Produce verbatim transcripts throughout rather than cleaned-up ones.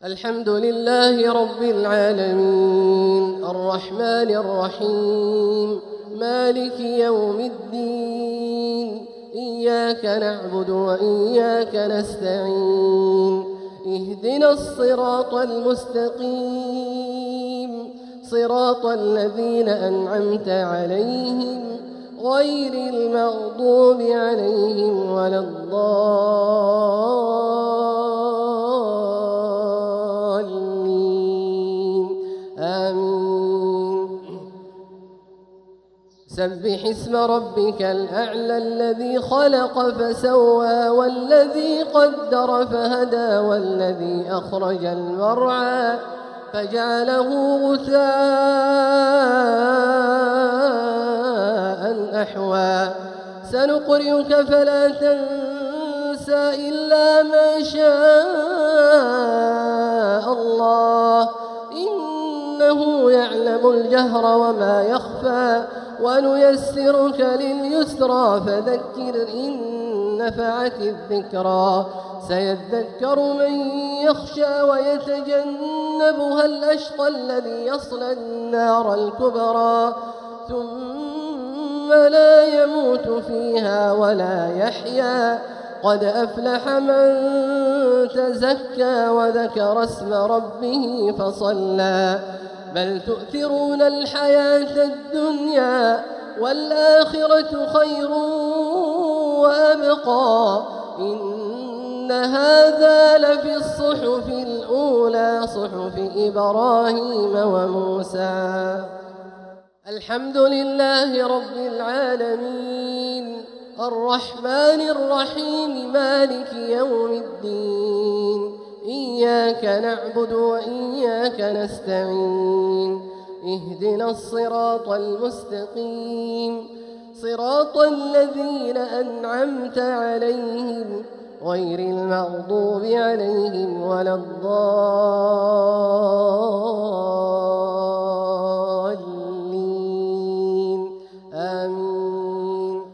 الحمد لله رب العالمين الرحمن الرحيم مالك يوم الدين إياك نعبد وإياك نستعين اهدنا الصراط المستقيم صراط الذين أنعمت عليهم غير المغضوب عليهم ولا الضالين آمين. سبح اسم ربك الأعلى الذي خلق فسوى والذي قدر فهدى والذي أخرج المرعى فجعله غثاء أحوى سنقرئك فلا تنسى إلا ما شاء الله إنه يعلم الجهر وما يخفى ونيسرك لليسرى فذكر إن نفعت الذكرى سيذكر من يخشى ويتجنبها الأشقى الذي يصلى النار الكبرى ثم لا يموت فيها ولا يحيا قد أفلح من تزكى وذكر اسم ربه فصلى بل تؤثرون الحياة الدنيا والآخرة خير وأبقى إن هذا لفي الصحف الأولى صحف إبراهيم وموسى. الحمد لله رب العالمين الرحمن الرحيم مالك يوم الدين إياك نعبد وإياك نستعين اهدنا الصراط المستقيم صراط الذين أنعمت عليهم غير المغضوب عليهم ولا الضالين آمين.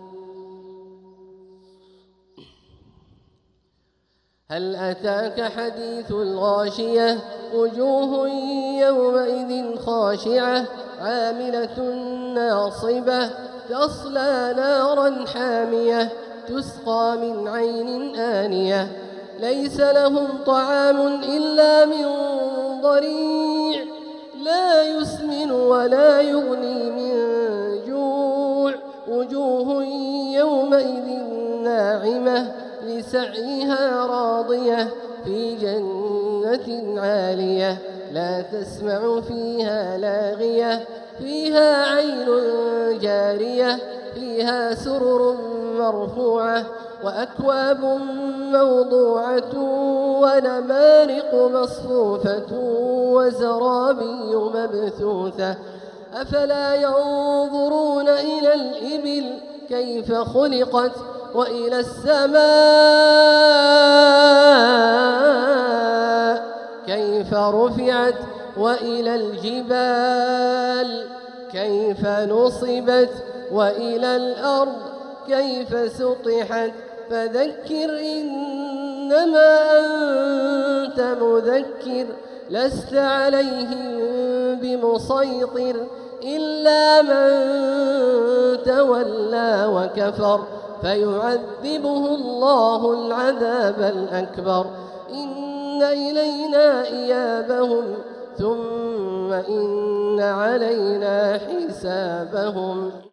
هل أتاك حديث الغاشية وجوه يومئذ خاشعة عاملة ناصبة تصلى نارا حامية تسقى من عين آنية ليس لهم طعام إلا من ضريع لا يسمن ولا يغني من جوع وجوه يومئذ ناعمة لسعيها راضية في جنة عالية لا تسمع فيها لاغية فيها عين جارية فيها سرر مرفوعة وأكواب موضوعة ونمارق مصفوفة وزرابي مبثوثة أفلا ينظرون إلى الإبل كيف خلقت وإلى السماء كيف رفعت وإلى الجبال كيف نصبت وإلى الأرض كيف سطحت فذكر إنما أنت مذكر لست عليهم بمسيطر إلا من تولى وكفر فيعذبه الله العذاب الأكبر إن إلينا إيابهم ثم إن علينا حسابهم.